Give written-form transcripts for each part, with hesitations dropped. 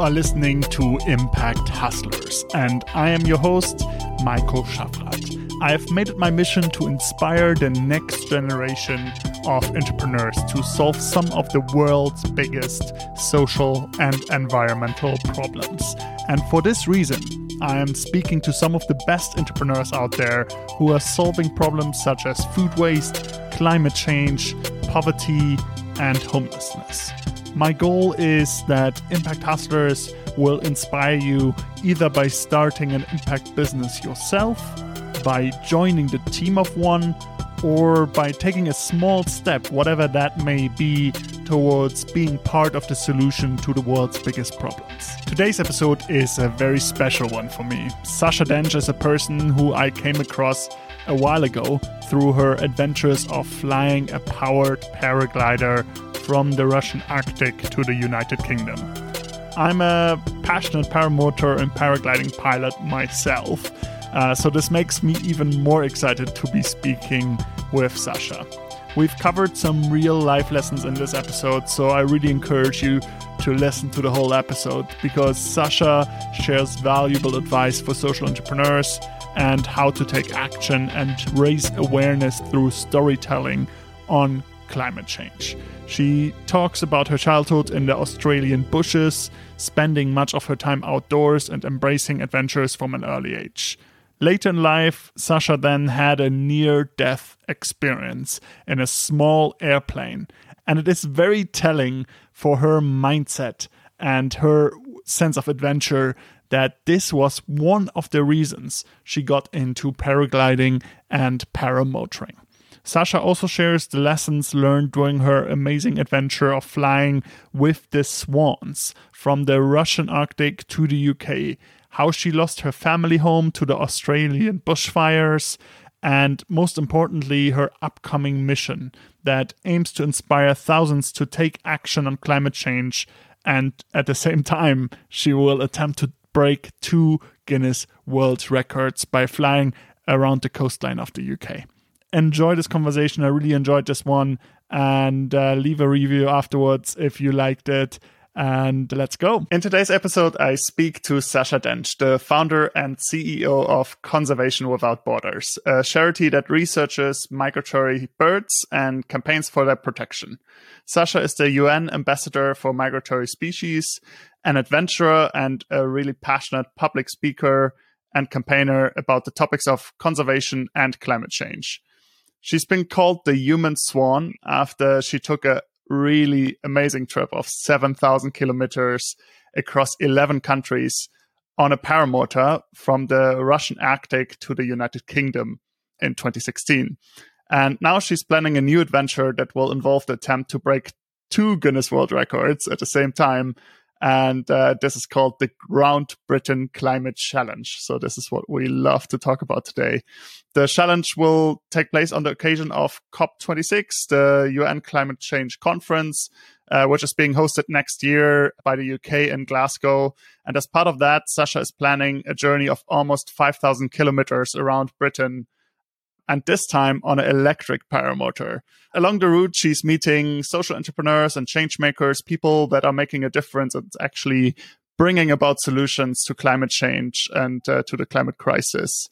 are listening to Impact Hustlers, and I am your host, Michael Schaffrath. I have made it my mission to inspire the next generation of entrepreneurs to solve some of the world's biggest social and environmental problems. And for this reason, I am speaking to some of the best entrepreneurs out there who are solving problems such as food waste, climate change, poverty, and homelessness. My goal is that Impact Hustlers will inspire you either by starting an impact business yourself, by joining the team of one, or by taking a small step, whatever that may be, towards being part of the solution to the world's biggest problems. Today's episode is a very special one for me. Sasha Dench is a person who I came across a while ago through her adventures of flying a powered paraglider from the Russian Arctic to the United Kingdom. I'm a passionate paramotor and paragliding pilot myself, so this makes me even more excited to be speaking with Sasha. We've covered some real life lessons in this episode, so I really encourage you to listen to the whole episode because Sasha shares valuable advice for social entrepreneurs and how to take action and raise awareness through storytelling on climate change. She talks about her childhood in the Australian bushes, spending much of her time outdoors and embracing adventures from an early age. Later in life, Sasha then had a near-death experience in a small airplane, and it is very telling for her mindset and her sense of adventure that this was one of the reasons she got into paragliding and paramotoring. Sasha also shares the lessons learned during her amazing adventure of flying with the swans from the Russian Arctic to the UK, how she lost her family home to the Australian bushfires, and most importantly, her upcoming mission that aims to inspire thousands to take action on climate change. And at the same time, she will attempt to break 2 Guinness World Records by flying around the coastline of the UK. Enjoy this conversation. I really enjoyed this one, and leave a review afterwards if you liked it. And let's go. In today's episode, I speak to Sasha Dench, the founder and CEO of Conservation Without Borders, a charity that researches migratory birds and campaigns for their protection. Sasha is the UN ambassador for migratory species, an adventurer, and a really passionate public speaker and campaigner about the topics of conservation and climate change. She's been called the human swan after she took a really amazing trip of 7,000 kilometers across 11 countries on a paramotor from the Russian Arctic to the United Kingdom in 2016. And now she's planning a new adventure that will involve the attempt to break 2 Guinness World Records at the same time. And this is called the Round Britain Climate Challenge. So this is what we love to talk about today. The challenge will take place on the occasion of COP26, the UN Climate Change Conference, which is being hosted next year by the UK in Glasgow. And as part of that, Sasha is planning a journey of almost 5,000 kilometers around Britain, and this time on an electric paramotor. Along the route, she's meeting social entrepreneurs and change makers, people that are making a difference and actually bringing about solutions to climate change and to the climate crisis.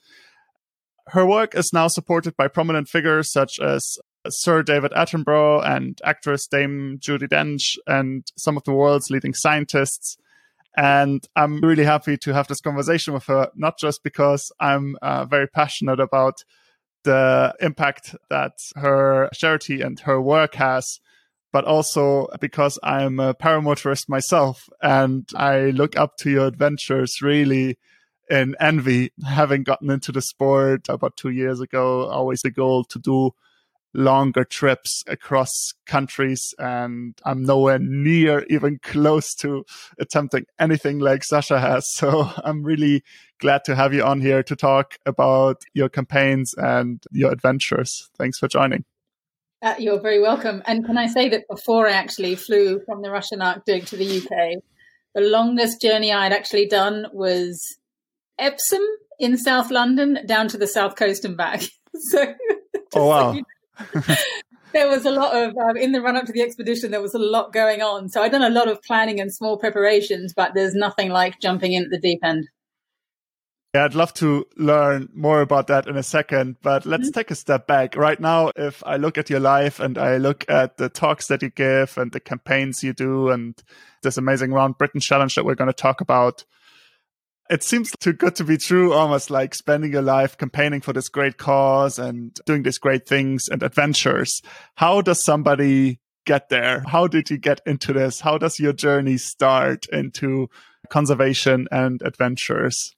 Her work is now supported by prominent figures such as Sir David Attenborough and actress Dame Judi Dench and some of the world's leading scientists. And I'm really happy to have this conversation with her, not just because I'm very passionate about the impact that her charity and her work has, but also because I'm a paramotorist myself and I look up to your adventures really in envy, having gotten into the sport about 2 years ago. Always the goal to do longer trips across countries, and I'm nowhere near even close to attempting anything like Sasha has. So I'm really glad to have you on here to talk about your campaigns and your adventures. Thanks for joining. You're very welcome. And can I say that before I actually flew from the Russian Arctic to the UK, the longest journey I'd actually done was Epsom in South London down to the South Coast and back. So oh, wow. There was a lot of, in the run up to the expedition, there was a lot going on. So I'd done a lot of planning and small preparations, but there's nothing like jumping in at the deep end. Yeah, I'd love to learn more about that in a second, but let's take a step back. Right now, if I look at your life and I look at the talks that you give and the campaigns you do and this amazing Round Britain challenge that we're going to talk about, it seems too good to be true, almost like spending your life campaigning for this great cause and doing these great things and adventures. How does somebody get there? How did you get into this? How does your journey start into conservation and adventures?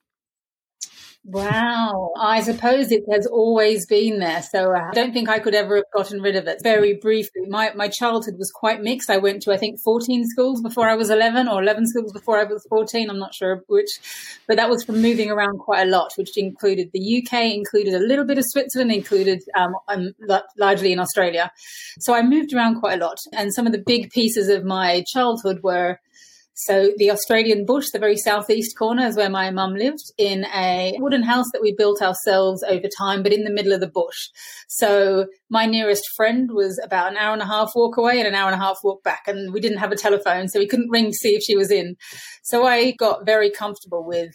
Wow. I suppose it has always been there. So I don't think I could ever have gotten rid of it. Very briefly, my childhood was quite mixed. I went to, I think, 14 schools before I was 11 or 11 schools before I was 14. I'm not sure which, but that was from moving around quite a lot, which included the UK, included a little bit of Switzerland, included largely in Australia. So I moved around quite a lot. And some of the big pieces of my childhood were so the Australian bush, the very southeast corner is where my mum lived, in a wooden house that we built ourselves over time, but in the middle of the bush. So my nearest friend was about an hour and a half walk away and an hour and a half walk back. And we didn't have a telephone, so we couldn't ring to see if she was in. So I got very comfortable with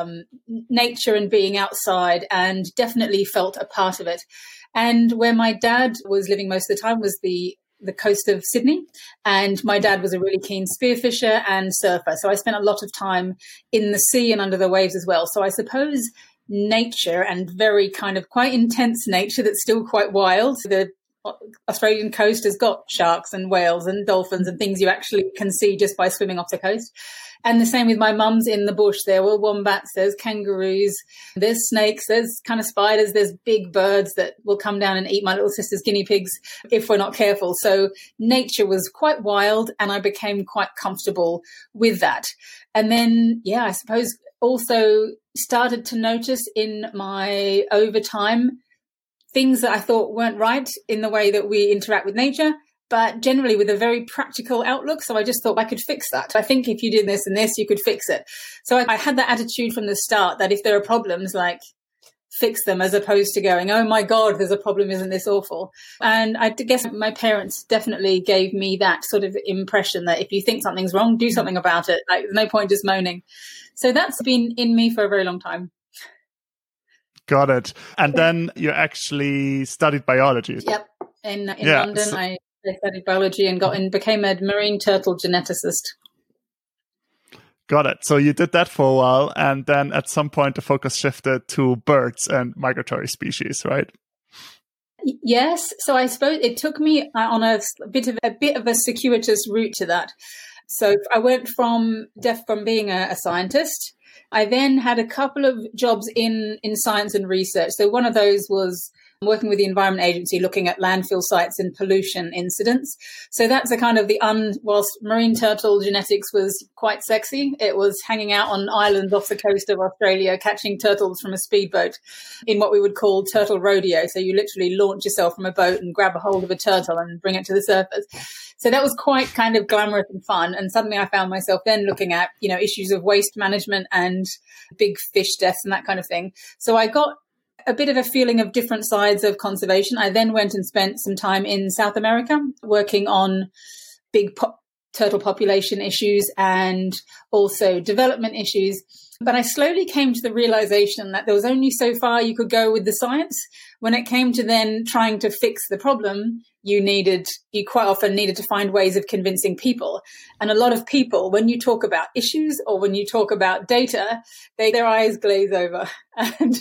nature and being outside, and definitely felt a part of it. And where my dad was living most of the time was the coast of Sydney, and my dad was a really keen spearfisher and surfer. So I spent a lot of time in the sea and under the waves as well. So I suppose nature, and very kind of quite intense nature that's still quite wild. The Australian coast has got sharks and whales and dolphins and things you actually can see just by swimming off the coast. And the same with my mum's in the bush. There were wombats, there's kangaroos, there's snakes, there's kind of spiders, there's big birds that will come down and eat my little sister's guinea pigs if we're not careful. So nature was quite wild, and I became quite comfortable with that. And then, I suppose also started to notice in my overtime things that I thought weren't right in the way that we interact with nature, but generally with a very practical outlook. So I just thought I could fix that. I think if you did this and this, you could fix it. So I had that attitude from the start that if there are problems, like, fix them, as opposed to going, oh my God, there's a problem, isn't this awful? And I guess my parents definitely gave me that sort of impression that if you think something's wrong, do something about it. Like, there's no point just moaning. So that's been in me for a very long time. Got it. And then you actually studied biology. Yep. In London, I studied biology and became a marine turtle geneticist. Got it. So you did that for a while, and then at some point the focus shifted to birds and migratory species, right? Yes. So I suppose it took me on a bit of a circuitous route to that. So I went from being a scientist. I then had a couple of jobs in science and research. So one of those was working with the Environment Agency, looking at landfill sites and pollution incidents. So that's a kind of whilst marine turtle genetics was quite sexy, it was hanging out on islands off the coast of Australia, catching turtles from a speedboat in what we would call turtle rodeo. So you literally launch yourself from a boat and grab a hold of a turtle and bring it to the surface. So that was quite kind of glamorous and fun. And suddenly I found myself then looking at, issues of waste management and big fish deaths and that kind of thing. So I got a bit of a feeling of different sides of conservation. I then went and spent some time in South America working on big turtle population issues and also development issues. But I slowly came to the realization that there was only so far you could go with the science. When it came to then trying to fix the problem, you quite often needed to find ways of convincing people. And a lot of people, when you talk about issues or when you talk about data, their eyes glaze over. And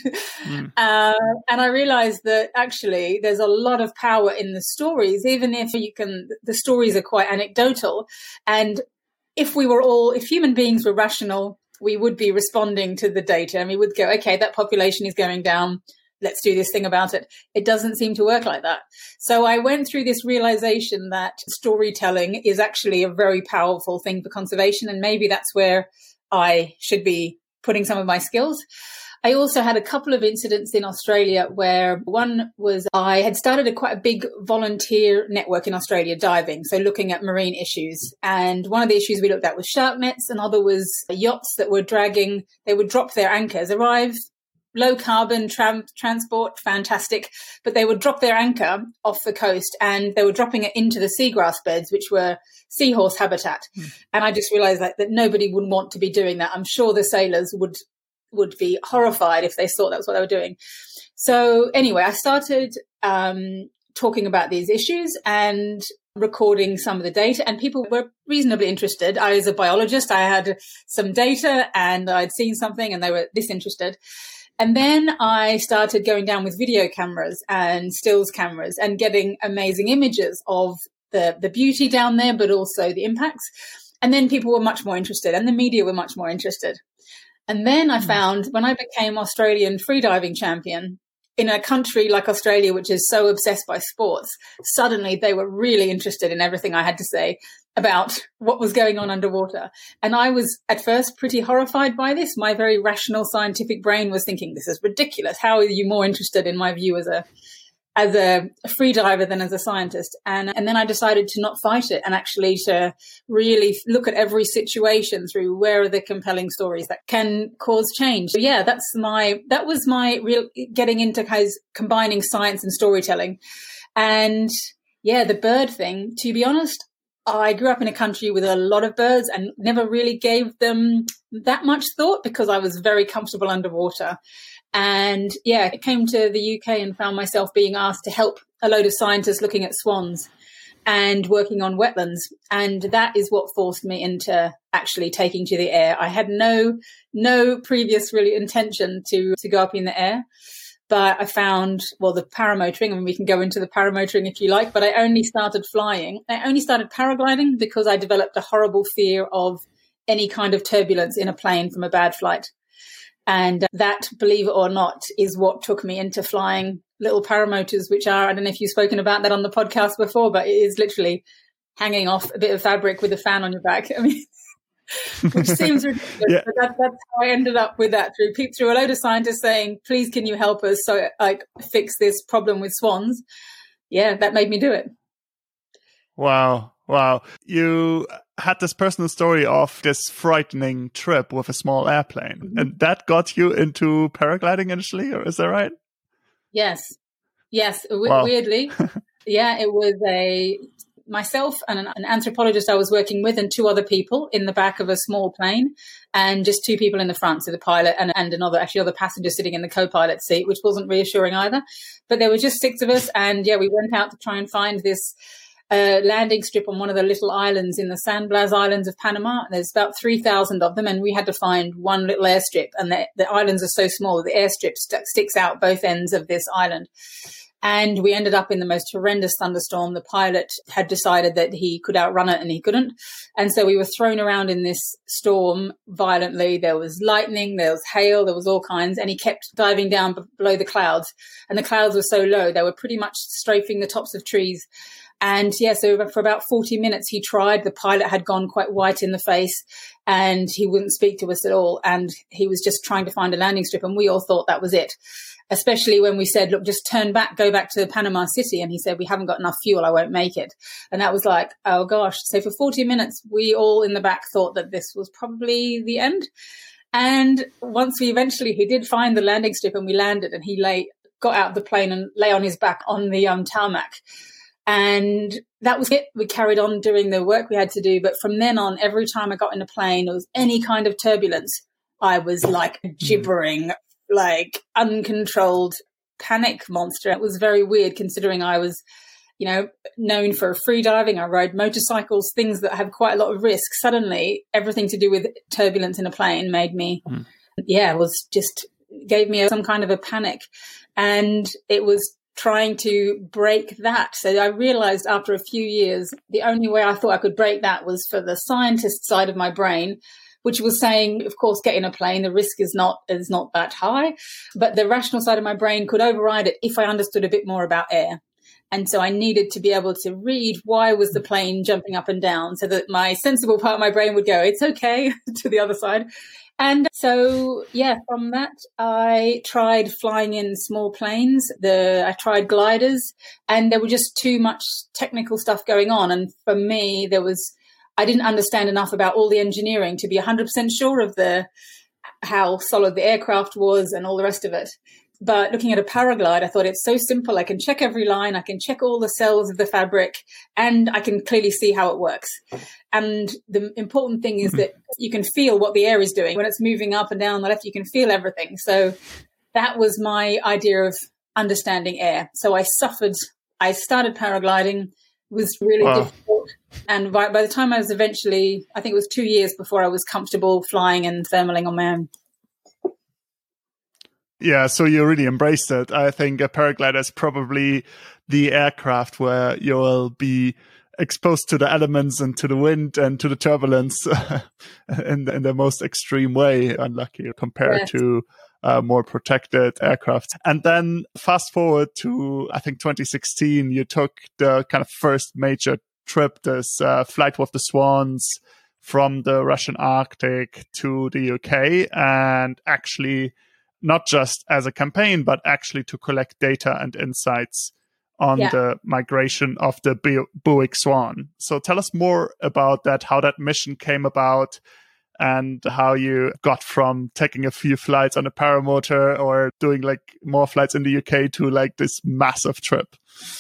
I realized that actually there's a lot of power in the stories, even if the stories are quite anecdotal. And if human beings were rational, we would be responding to the data and we would go, okay, that population is going down. Let's do this thing about it. It doesn't seem to work like that. So I went through this realization that storytelling is actually a very powerful thing for conservation. And maybe that's where I should be putting some of my skills. I also had a couple of incidents in Australia where one was I had started quite a big volunteer network in Australia, diving, so looking at marine issues. And one of the issues we looked at was shark nets. Another was yachts that were they would drop their anchors, arrive low carbon transport, fantastic. But they would drop their anchor off the coast and they were dropping it into the seagrass beds, which were seahorse habitat. And I just realized that nobody would want to be doing that. I'm sure the sailors would be horrified if they thought that's what they were doing. So anyway, I started talking about these issues and recording some of the data, and people were reasonably interested. I was a biologist. I had some data and I'd seen something and they were disinterested. And then I started going down with video cameras and stills cameras and getting amazing images of the beauty down there, but also the impacts. And then people were much more interested and the media were much more interested. And then I found when I became Australian freediving champion, in a country like Australia, which is so obsessed by sports, suddenly they were really interested in everything I had to say about what was going on underwater. And I was at first pretty horrified by this. My very rational scientific brain was thinking, this is ridiculous. How are you more interested in my view as a freediver than as a scientist? And then I decided to not fight it and actually to really look at every situation through where are the compelling stories that can cause change. So yeah, that was my real getting into combining science and storytelling. And yeah, the bird thing, to be honest, I grew up in a country with a lot of birds and never really gave them that much thought because I was very comfortable underwater. And yeah, I came to the UK and found myself being asked to help a load of scientists looking at swans and working on wetlands. And that is what forced me into actually taking to the air. I had no previous really intention to go up in the air. But I found, the paramotoring, and we can go into the paramotoring if you like, but I only started flying. I only started paragliding because I developed a horrible fear of any kind of turbulence in a plane from a bad flight. And that, believe it or not, is what took me into flying little paramotors, which are, I don't know if you've spoken about that on the podcast before, but it is literally hanging off a bit of fabric with a fan on your back. I mean, which seems ridiculous, yeah. But that's how I ended up with that through a load of scientists saying, please, can you help us fix this problem with swans? Yeah, that made me do it. Wow. You had this personal story of this frightening trip with a small airplane, and that got you into paragliding initially, or is that right? Yes. Wow. Weirdly. Yeah, it was myself and an anthropologist I was working with and two other people in the back of a small plane and just two people in the front, so the pilot and other passenger sitting in the co-pilot seat, which wasn't reassuring either. But there were just six of us, and yeah, we went out to try and find this landing strip on one of the little islands in the San Blas Islands of Panama. There's about 3,000 of them, and we had to find one little airstrip, and the islands are so small that the airstrip sticks out both ends of this island. And we ended up in the most horrendous thunderstorm. The pilot had decided that he could outrun it and he couldn't. And so we were thrown around in this storm violently. There was lightning, there was hail, there was all kinds. And he kept diving down below the clouds. And the clouds were so low, they were pretty much strafing the tops of trees. And yeah, so for about 40 minutes he tried. The pilot had gone quite white in the face and he wouldn't speak to us at all. And he was just trying to find a landing strip. And we all thought that was it. Especially when we said, look, just turn back, go back to Panama City. And he said, we haven't got enough fuel, I won't make it. And that was like, oh gosh. So for 40 minutes, we all in the back thought that this was probably the end. And once he did find the landing strip and we landed, and he got out of the plane and lay on his back on the tarmac. And that was it. We carried on doing the work we had to do. But from then on, every time I got in a plane, there was any kind of turbulence, I was like gibbering, like uncontrolled panic monster. It was very weird considering I was, known for free diving. I ride motorcycles, things that have quite a lot of risk. Suddenly, everything to do with turbulence in a plane made me, gave me some kind of a panic. And it was trying to break that. So I realized after a few years, the only way I thought I could break that was for the scientist side of my brain, which was saying, of course, get in a plane, the risk is not that high. But the rational side of my brain could override it if I understood a bit more about air. And so I needed to be able to read why was the plane jumping up and down so that my sensible part of my brain would go, it's okay, to the other side. And so, yeah, from that, I tried flying in small planes. I tried gliders, and there were just too much technical stuff going on. And for me, I didn't understand enough about all the engineering to be 100% sure of how solid the aircraft was and all the rest of it. But looking at a paraglide, I thought it's so simple. I can check every line. I can check all the cells of the fabric, and I can clearly see how it works. And the important thing is that you can feel what the air is doing. When it's moving up and down the left, you can feel everything. So that was my idea of understanding air. So I started paragliding. It was really difficult. And by the time I was eventually, I think it was 2 years before I was comfortable flying and thermaling on my own. Yeah, so you really embraced it. I think a paraglider is probably the aircraft where you'll be exposed to the elements and to the wind and to the turbulence in the most extreme way, unlucky compared to more protected aircraft. And then fast forward to, I think, 2016, you took the kind of first major trip, this flight with the Swans from the Russian Arctic to the UK, and actually not just as a campaign, but actually to collect data and insights on the migration of the Buick Swan. So tell us more about that, how that mission came about, and how you got from taking a few flights on a paramotor or doing like more flights in the UK to like this massive trip.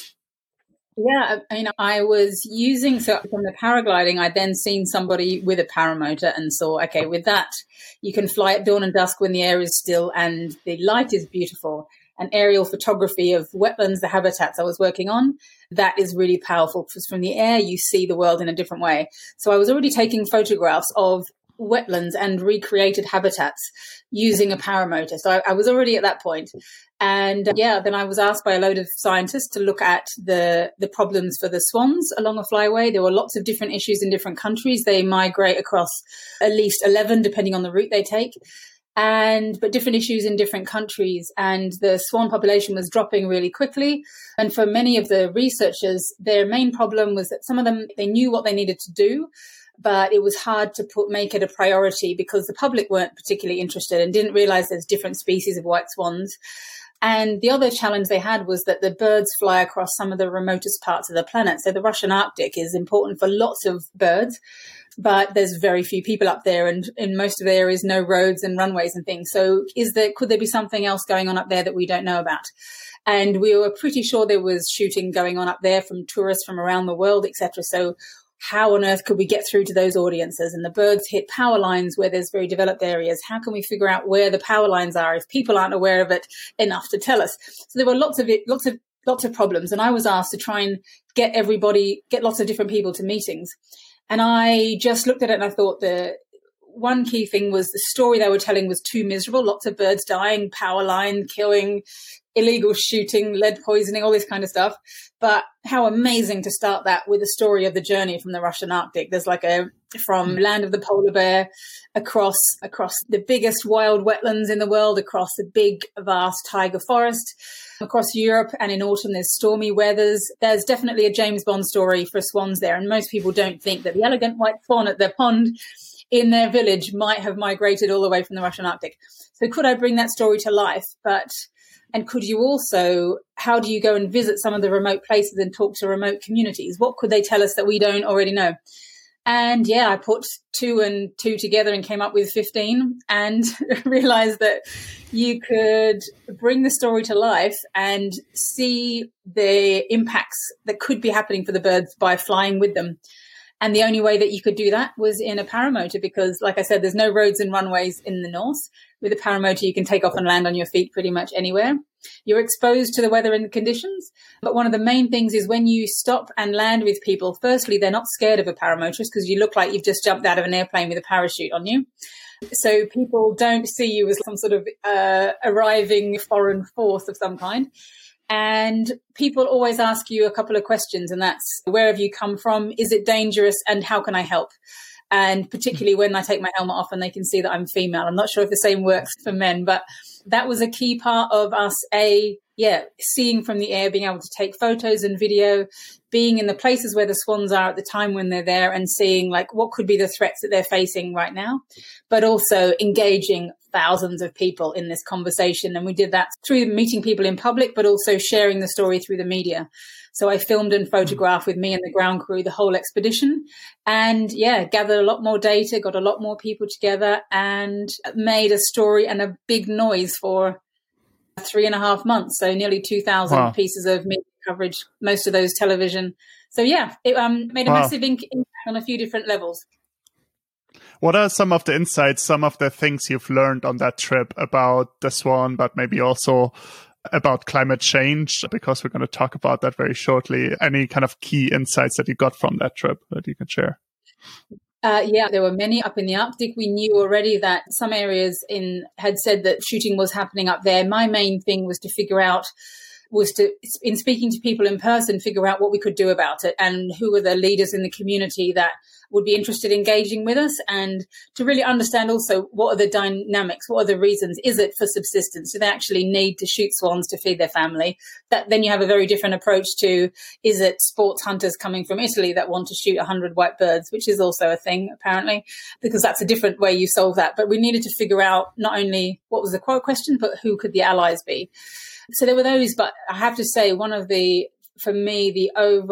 Yeah, I mean, I was using, so from the paragliding, I'd then seen somebody with a paramotor and saw, okay, with that, you can fly at dawn and dusk when the air is still and the light is beautiful. And aerial photography of wetlands, the habitats I was working on, that is really powerful because from the air, you see the world in a different way. So I was already taking photographs of wetlands and recreated habitats using a paramotor. So I was already at that point. And then I was asked by a load of scientists to look at the problems for the swans along a flyway. There were lots of different issues in different countries. They migrate across at least 11, depending on the route they take. But different issues in different countries. And the swan population was dropping really quickly. And for many of the researchers, their main problem was that some of them, they knew what they needed to do, but it was hard to make it a priority because the public weren't particularly interested and didn't realize there's different species of white swans. And the other challenge they had was that the birds fly across some of the remotest parts of the planet. So the Russian Arctic is important for lots of birds, but there's very few people up there, and in most of the areas, no roads and runways and things. So could there be something else going on up there that we don't know about? And we were pretty sure there was shooting going on up there from tourists from around the world, etc. So how on earth could we get through to those audiences? And the birds hit power lines where there's very developed areas. How can we figure out where the power lines are if people aren't aware of it enough to tell us? So there were lots of problems. And I was asked to try and get lots of different people to meetings. And I just looked at it and I thought the one key thing was the story they were telling was too miserable. Lots of birds dying, power line killing, illegal shooting, lead poisoning, all this kind of stuff. But how amazing to start that with a story of the journey from the Russian Arctic. There's from land of the polar bear across the biggest wild wetlands in the world, across the big, vast taiga forest, across Europe. And in autumn, there's stormy weathers. There's definitely a James Bond story for swans there. And most people don't think that the elegant white swan at their pond in their village might have migrated all the way from the Russian Arctic. So could I bring that story to life? And could you also, how do you go and visit some of the remote places and talk to remote communities? What could they tell us that we don't already know? And I put 2 and 2 together and came up with 15 and realized that you could bring the story to life and see the impacts that could be happening for the birds by flying with them. And the only way that you could do that was in a paramotor because, like I said, there's no roads and runways in the north. With a paramotor, you can take off and land on your feet pretty much anywhere. You're exposed to the weather and the conditions. But one of the main things is when you stop and land with people, firstly, they're not scared of a paramotorist because you look like you've just jumped out of an airplane with a parachute on you. So people don't see you as some sort of arriving foreign force of some kind. And people always ask you a couple of questions, and that's, where have you come from? Is it dangerous? And how can I help? And particularly when I take my helmet off and they can see that I'm female. I'm not sure if the same works for men, but that was a key part of us, seeing from the air, being able to take photos and video, being in the places where the swans are at the time when they're there and seeing what could be the threats that they're facing right now, but also engaging thousands of people in this conversation. And we did that through meeting people in public, but also sharing the story through the media. So I filmed and photographed with me and the ground crew the whole expedition, and gathered a lot more data, got a lot more people together, and made a story and a big noise for 3.5 months. So nearly 2,000 pieces of media coverage, most of those television. So it made a massive impact on a few different levels. What are some of the insights, some of the things you've learned on that trip about the swan, but maybe also about climate change? Because we're going to talk about that very shortly. Any kind of key insights that you got from that trip that you can share? There were many up in the Arctic. We knew already that some areas had said that shooting was happening up there. My main thing was in speaking to people in person, figure out what we could do about it and who were the leaders in the community that would be interested in engaging with us, and to really understand also what are the dynamics, what are the reasons. Is it for subsistence? Do they actually need to shoot swans to feed their family? Then you have a very different approach to, is it sports hunters coming from Italy that want to shoot 100 white birds, which is also a thing apparently, because that's a different way you solve that. But we needed to figure out not only what was the quote question, but who could the allies be? So there were those, but I have to say for me, the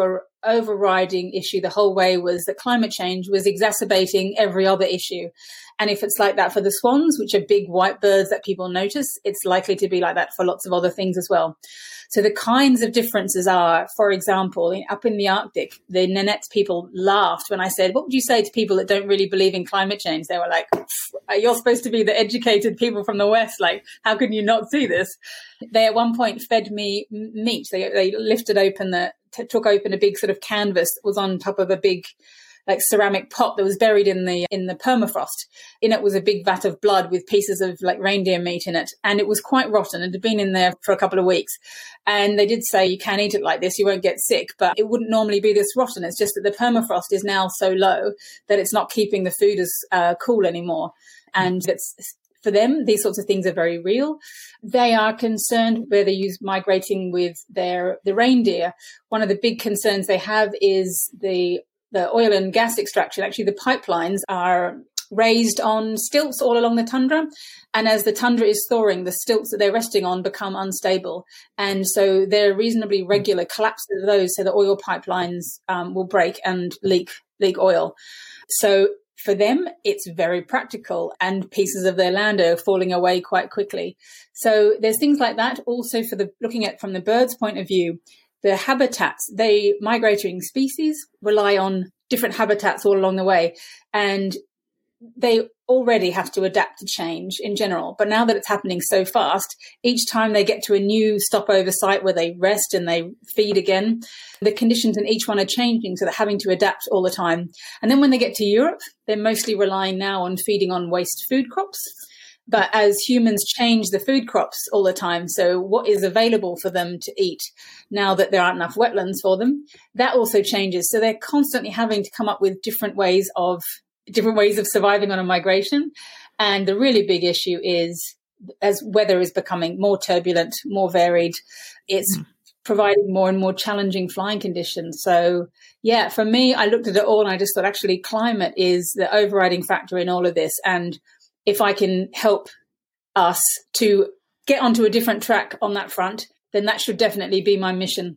overriding issue the whole way was that climate change was exacerbating every other issue. And if it's like that for the swans, which are big white birds that people notice, it's likely to be like that for lots of other things as well. So the kinds of differences are, for example, up in the Arctic, the Nanette people laughed when I said, what would you say to people that don't really believe in climate change? They were like, you're supposed to be the educated people from the West. Like, how can you not see this? They at one point fed me meat. They lifted open took open a big sort of canvas that was on top of a big ceramic pot that was buried in the permafrost. In it was a big vat of blood with pieces of reindeer meat in it. And it was quite rotten. It had been in there for a couple of weeks. And they did say, you can eat it like this, you won't get sick, but it wouldn't normally be this rotten. It's just that the permafrost is now so low that it's not keeping the food as cool anymore. And for them, these sorts of things are very real. They are concerned where they use migrating with the reindeer. One of the big concerns they have is the oil and gas extraction. Actually, the pipelines are raised on stilts all along the tundra. And as the tundra is thawing, the stilts that they're resting on become unstable. And so they're reasonably regular collapses of those, so the oil pipelines will break and leak oil. So for them, it's very practical, and pieces of their land are falling away quite quickly. So there's things like that. Also, looking at from the bird's point of view, the habitats, migrating species rely on different habitats all along the way, and they already have to adapt to change in general. But now that it's happening so fast, each time they get to a new stopover site where they rest and they feed again, the conditions in each one are changing, so they're having to adapt all the time. And then when they get to Europe, they're mostly relying now on feeding on waste food crops. But as humans change the food crops all the time, so what is available for them to eat now that there aren't enough wetlands for them, that also changes. So they're constantly having to come up with different ways of surviving on a migration. And the really big issue is, as weather is becoming more turbulent, more varied, it's providing more and more challenging flying conditions. So for me, I looked at it all and I just thought actually climate is the overriding factor in all of this. And if I can help us to get onto a different track on that front, then that should definitely be my mission.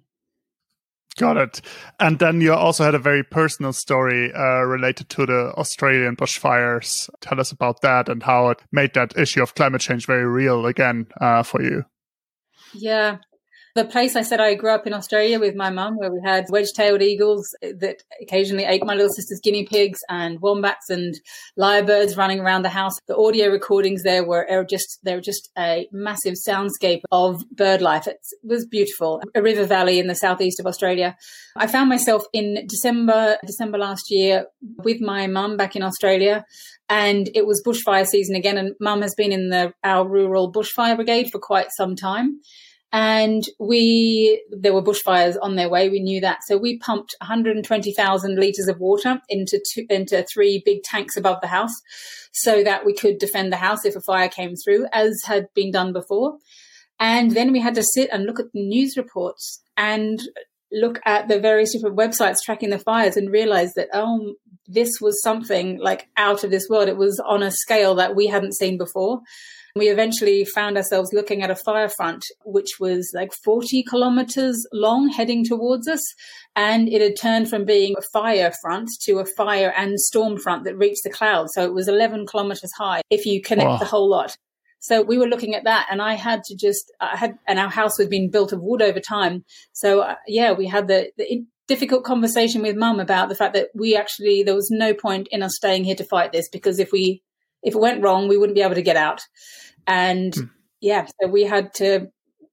Got it. And then you also had a very personal story related to the Australian bushfires. Tell us about that and how it made that issue of climate change very real again for you. Yeah. The place I said I grew up in Australia with my mum, where we had wedge-tailed eagles that occasionally ate my little sister's guinea pigs, and wombats and lyrebirds running around the house. The audio recordings there were just a massive soundscape of bird life. It was beautiful. A river valley in the southeast of Australia. I found myself in December last year with my mum back in Australia, and it was bushfire season again. And mum has been in our rural bushfire brigade for quite some time. And there were bushfires on their way. We knew that. So we pumped 120,000 litres of water into 3 big tanks above the house so that we could defend the house if a fire came through, as had been done before. And then we had to sit and look at the news reports and look at the various different websites tracking the fires and realize that, this was something like out of this world. It was on a scale that we hadn't seen before. We eventually found ourselves looking at a fire front, which was like 40 kilometers long heading towards us. And it had turned from being a fire front to a fire and storm front that reached the clouds. So it was 11 kilometers high if you connect the whole lot. So we were looking at that, and I had to and our house was being built of wood over time. So we had the difficult conversation with Mum about the fact that there was no point in us staying here to fight this, because if it went wrong, we wouldn't be able to get out. And so we had to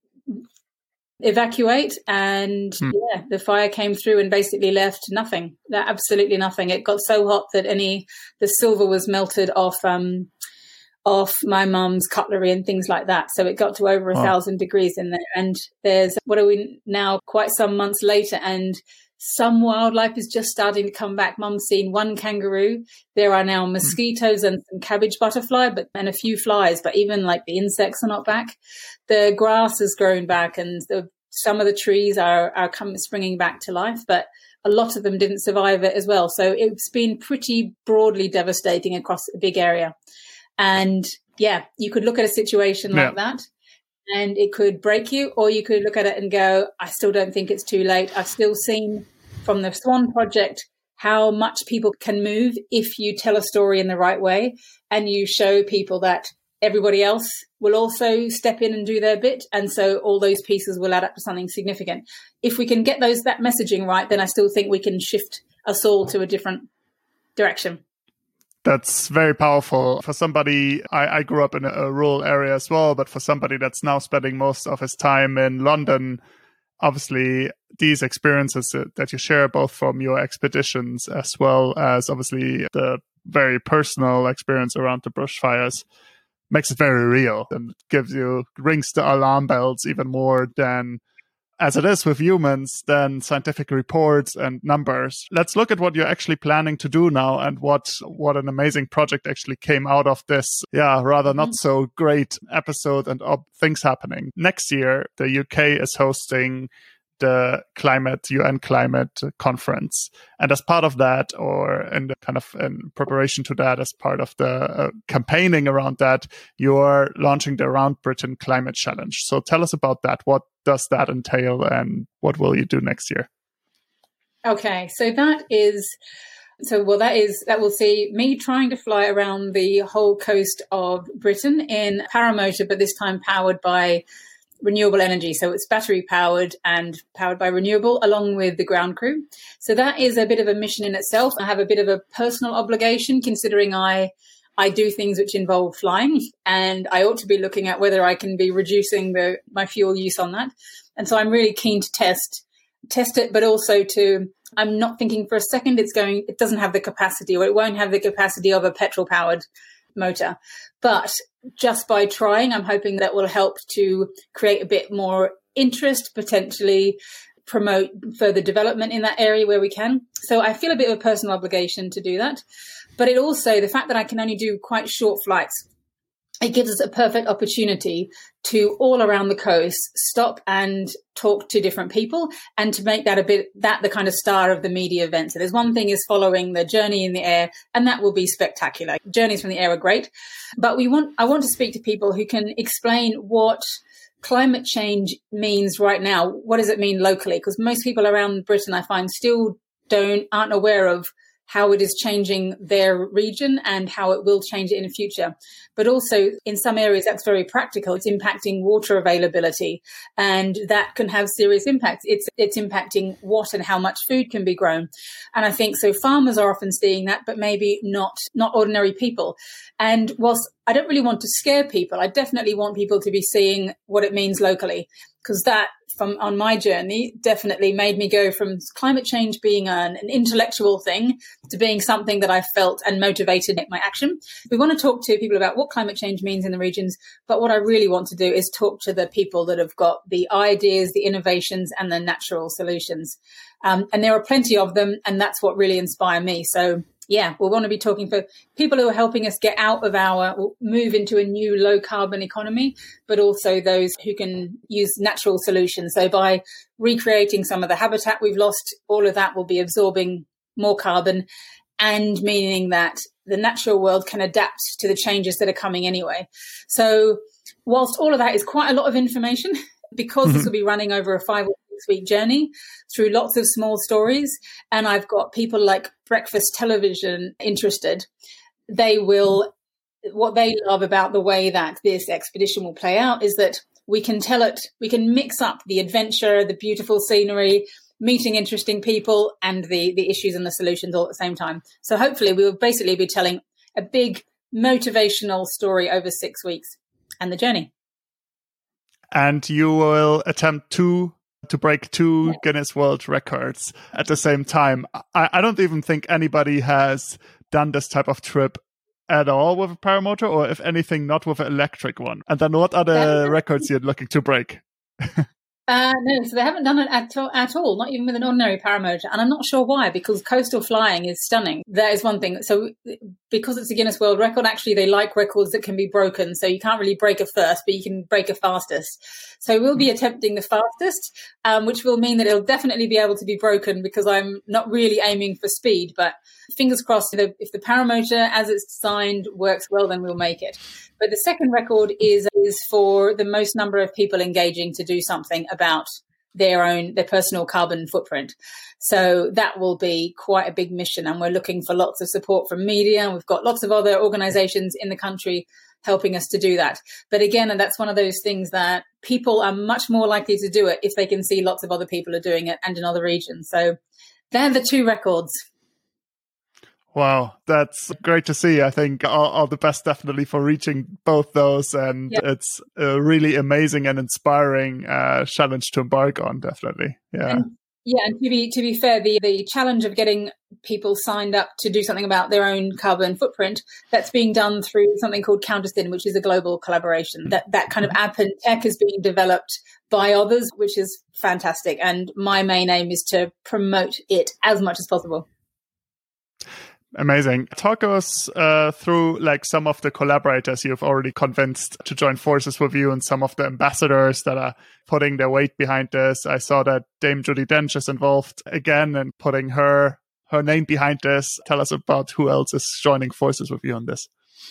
evacuate, and the fire came through and basically left nothing, absolutely nothing. It got so hot that the silver was melted off my mum's cutlery and things like that. So it got to over 1,000 degrees in there. And there's, what are we now, quite some months later, and some wildlife is just starting to come back. Mum's seen one kangaroo. There are now mosquitoes and some cabbage butterfly, and a few flies, but even like the insects are not back. The grass has grown back, and some of the trees are springing back to life, but a lot of them didn't survive it as well. So it's been pretty broadly devastating across a big area. And you could look at a situation like that, and it could break you, or you could look at it and go, I still don't think it's too late. I've still seen from the Swan Project how much people can move if you tell a story in the right way, and you show people that everybody else will also step in and do their bit. And so all those pieces will add up to something significant. If we can get that messaging right, then I still think we can shift us all to a different direction. That's very powerful. For somebody, I grew up in a rural area as well, but for somebody that's now spending most of his time in London, obviously these experiences that you share, both from your expeditions as well as obviously the very personal experience around the bushfires, makes it very real and rings the alarm bells even more than, as it is with humans, than scientific reports and numbers. Let's look at what you're actually planning to do now, and what an amazing project actually came out of this, rather not so great episode and things happening. Next year, the UK is hosting the UN Climate Conference. And as part of that, or in preparation to that, as part of the campaigning around that, you're launching the Around Britain Climate Challenge. So tell us about that. What does that entail, and what will you do next year? Okay, so that will see me trying to fly around the whole coast of Britain in paramotor, but this time powered by renewable energy. So it's battery powered and powered by renewable, along with the ground crew. So that is a bit of a mission in itself. I have a bit of a personal obligation, considering I do things which involve flying, and I ought to be looking at whether I can be reducing my fuel use on that. And so I'm really keen to test it, but also I'm not thinking for a second it doesn't have the capacity, or it won't have the capacity of a petrol powered motor. But just by trying, I'm hoping that will help to create a bit more interest, potentially promote further development in that area where we can. So I feel a bit of a personal obligation to do that. But it also, the fact that I can only do quite short flights, it gives us a perfect opportunity to, all around the coast, stop and talk to different people, and to make that the kind of star of the media event. So there's one thing is following the journey in the air, and that will be spectacular. Journeys from the air are great, but I want to speak to people who can explain what climate change means right now. What does it mean locally? Because most people around Britain, I find, still aren't aware of how it is changing their region and how it will change it in the future. But also in some areas that's very practical. It's impacting water availability, and that can have serious impacts. It's impacting what and how much food can be grown. And I think so farmers are often seeing that, but maybe not ordinary people. And whilst I don't really want to scare people, I definitely want people to be seeing what it means locally, because that, on my journey, definitely made me go from climate change being an intellectual thing to being something that I felt and motivated my action. We want to talk to people about what climate change means in the regions, but what I really want to do is talk to the people that have got the ideas, the innovations, and the natural solutions. And there are plenty of them, and that's what really inspire me. So yeah, we want to be talking for people who are helping us get out of move into a new low carbon economy, but also those who can use natural solutions. So by recreating some of the habitat we've lost, all of that will be absorbing more carbon, and meaning that the natural world can adapt to the changes that are coming anyway. So whilst all of that is quite a lot of information, because this will be running over a 5 or 6 week journey through lots of small stories, and I've got people like Breakfast Television interested, what they love about the way that this expedition will play out is that we can mix up the adventure, the beautiful scenery, meeting interesting people, and the issues and the solutions all at the same time. So hopefully we will basically be telling a big motivational story over 6 weeks and the journey. And you will attempt to break 2 Guinness World Records at the same time. I don't even think anybody has done this type of trip at all with a paramotor, or if anything, not with an electric one. And then what are the records you're looking to break? No, so they haven't done it at all, not even with an ordinary paramotor. And I'm not sure why, because coastal flying is stunning. That is one thing. So because it's a Guinness World Record, actually they like records that can be broken. So you can't really break a first, but you can break a fastest. So we'll be attempting the fastest, which will mean that it'll definitely be able to be broken, because I'm not really aiming for speed. But fingers crossed, if the paramotor as it's designed works well, then we'll make it. But the second record is for the most number of people engaging to do something about their personal carbon footprint. So that will be quite a big mission. And we're looking for lots of support from media. We've got lots of other organizations in the country helping us to do that. But again, and that's one of those things that people are much more likely to do it if they can see lots of other people are doing it and in other regions. So they're the 2 records. Wow, that's great to see. I think all the best definitely for reaching both those. And it's a really amazing and inspiring challenge to embark on, definitely. Yeah. And to be fair, the challenge of getting people signed up to do something about their own carbon footprint, that's being done through something called Countersyn, which is a global collaboration. That kind of app and tech is being developed by others, which is fantastic. And my main aim is to promote it as much as possible. Amazing. Talk us through some of the collaborators you've already convinced to join forces with you, and some of the ambassadors that are putting their weight behind this. I saw that Dame Judi Dench is involved again and putting her name behind this. Tell us about who else is joining forces with you on this.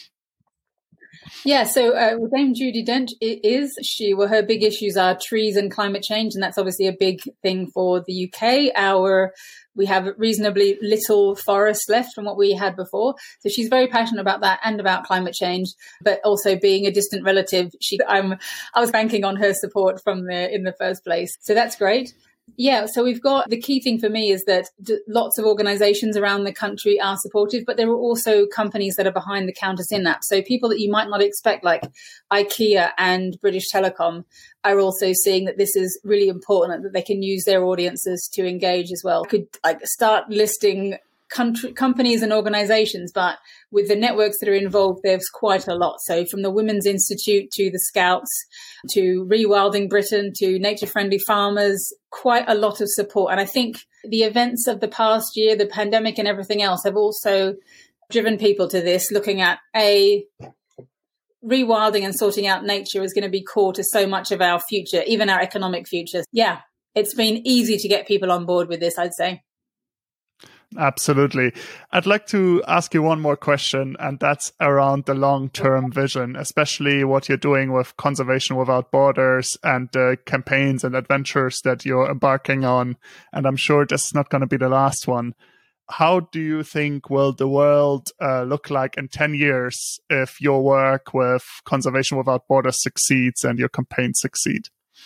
Yeah, so Dame Judi Dench her big issues are trees and climate change, and that's obviously a big thing for the UK. We have reasonably little forests left from what we had before. So she's very passionate about that and about climate change, but also being a distant relative. I was banking on her support in the first place. So that's great. Yeah, so we've got, the key thing for me is that lots of organizations around the country are supportive, but there are also companies that are behind the Countersyn app. So people that you might not expect, like IKEA and British Telecom, are also seeing that this is really important, that they can use their audiences to engage as well. Could start listing companies and organizations, but with the networks that are involved, there's quite a lot. So from the Women's Institute to the Scouts to Rewilding Britain to Nature Friendly Farmers, quite a lot of support. And I think the events of the past year, the pandemic and everything else, have also driven people to this, looking at rewilding and sorting out nature is going to be core to so much of our future, even our economic future. Yeah, it's been easy to get people on board with this, I'd say. Absolutely. I'd like to ask you one more question, and that's around the long-term vision, especially what you're doing with Conservation Without Borders and the campaigns and adventures that you're embarking on. And I'm sure this is not going to be the last one. How do you think will the world look like in 10 years if your work with Conservation Without Borders succeeds and your campaigns succeed?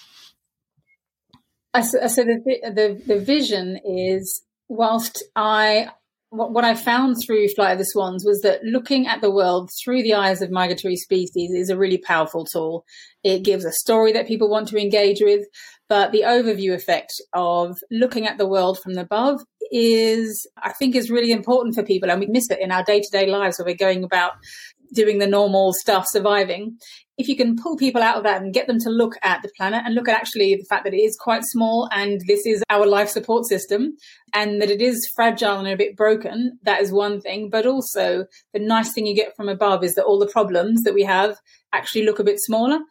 So the vision is, whilst what I found through Flight of the Swans was that looking at the world through the eyes of migratory species is a really powerful tool. It gives a story that people want to engage with, but the overview effect of looking at the world from above I think is really important for people, and we miss it in our day-to-day lives where we're going about doing the normal stuff, surviving. If you can pull people out of that and get them to look at the planet and look at actually the fact that it is quite small and this is our life support system and that it is fragile and a bit broken, that is one thing. But also the nice thing you get from above is that all the problems that we have actually look a bit smaller.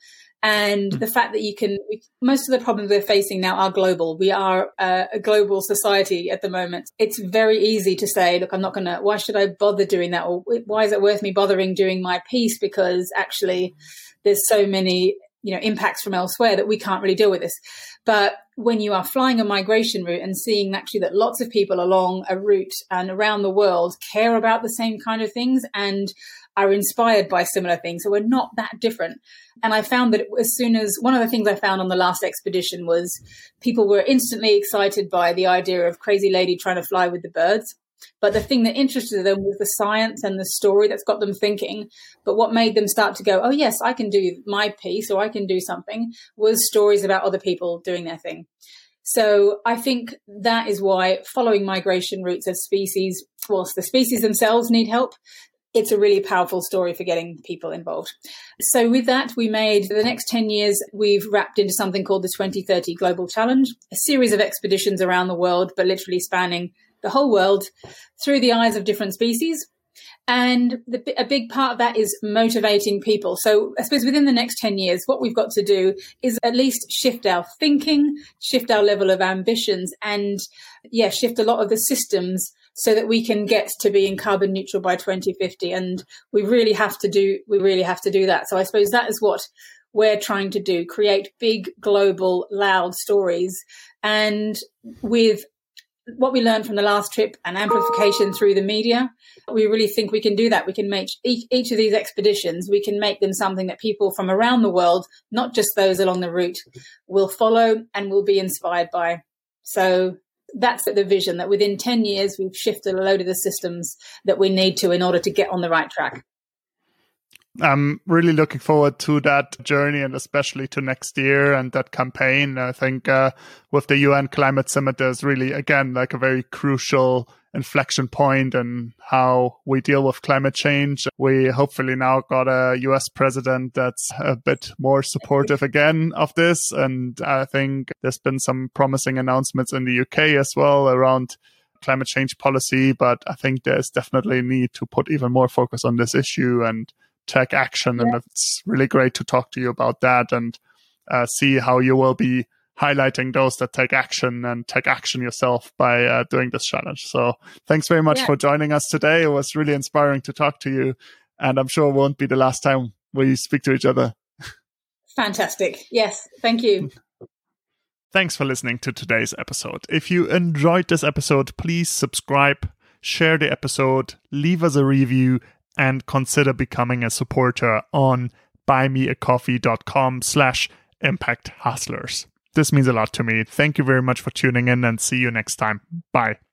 And the fact that most of the problems we're facing now are global. We are a global society at the moment. It's very easy to say, look, why should I bother doing that? Or why is it worth me bothering doing my piece? Because actually there's so many, impacts from elsewhere that we can't really deal with this. But when you are flying a migration route and seeing actually that lots of people along a route and around the world care about the same kind of things and are inspired by similar things. So we're not that different. And I found that one of the things I found on the last expedition was people were instantly excited by the idea of crazy lady trying to fly with the birds. But the thing that interested them was the science and the story that's got them thinking. But what made them start to go, oh, yes, I can do my piece or I can do something, was stories about other people doing their thing. So I think that is why following migration routes of species, whilst the species themselves need help, it's a really powerful story for getting people involved. So with that, for the next 10 years, we've wrapped into something called the 2030 Global Challenge, a series of expeditions around the world, but literally spanning the whole world through the eyes of different species. And a big part of that is motivating people. So I suppose within the next 10 years, what we've got to do is at least shift our thinking, shift our level of ambitions, and shift a lot of the systems so that we can get to being carbon neutral by 2050. And we really have to do that. So I suppose that is what we're trying to do, create big, global, loud stories. And with what we learned from the last trip and amplification through the media, we really think we can do that. We can make each of these expeditions, we can make them something that people from around the world, not just those along the route, will follow and will be inspired by. So that's the vision, that within 10 years, we've shifted a load of the systems that we need to in order to get on the right track. I'm really looking forward to that journey and especially to next year and that campaign. I think with the UN Climate Summit, there's really, again, like a very crucial inflection point in how we deal with climate change. We hopefully now got a US president that's a bit more supportive again of this. And I think there's been some promising announcements in the UK as well around climate change policy. But I think there's definitely a need to put even more focus on this issue and take action. And it's really great to talk to you about that and see how you will be highlighting those that take action and take action yourself by doing this challenge. So thanks very much for joining us today. It was really inspiring to talk to you, and I'm sure it won't be the last time we speak to each other. Fantastic. Yes. Thank you. Thanks for listening to today's episode. If you enjoyed this episode, please subscribe, share the episode, leave us a review, and consider becoming a supporter on buymeacoffee.com/impacthustlers. This means a lot to me. Thank you very much for tuning in, and see you next time. Bye.